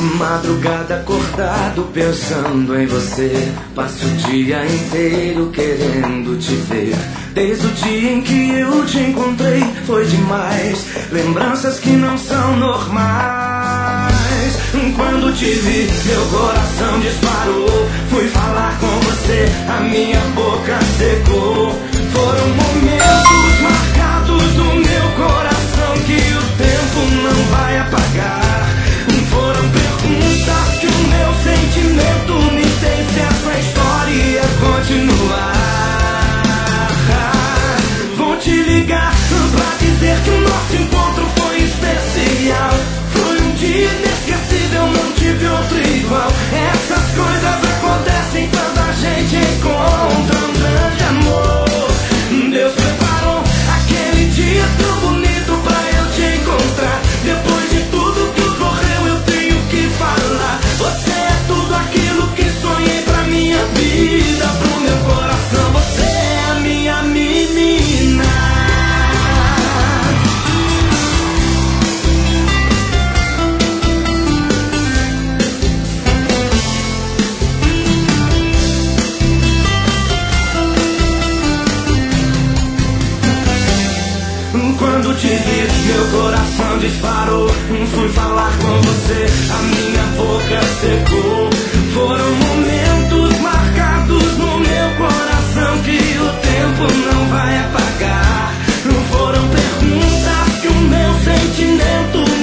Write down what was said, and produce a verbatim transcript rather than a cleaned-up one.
Madrugada acordado pensando em você, passo o dia inteiro querendo te ver. Desde o dia em que eu te encontrei foi demais, lembranças que não são normais. Quando te vi, meu coração disparou. Fui falar com você, a minha boca secou. Foram momentos marcados no meu coração que o tempo não vai apagar. Foram perguntas que o meu sentimento me fez se essa história ia continuar. Vou te ligar pra dizer que o nosso encontro foi especial. Foi um dia inesquecível, não tive outro igual. Essas coisas acontecem quando a gente encontra um grande amor. Deus preparou aquele dia tão bonito pra eu te encontrar. Depois de tudo que ocorreu eu tenho que falar. Você é tudo aquilo que sonhei pra minha vida, pro meu coração. Você é a minha menina. Quando te vi, meu coração disparou. Fui falar com você, a minha boca secou. Foram momentos marcados no meu coração que o tempo não vai apagar. Foram perguntas que o meu sentimento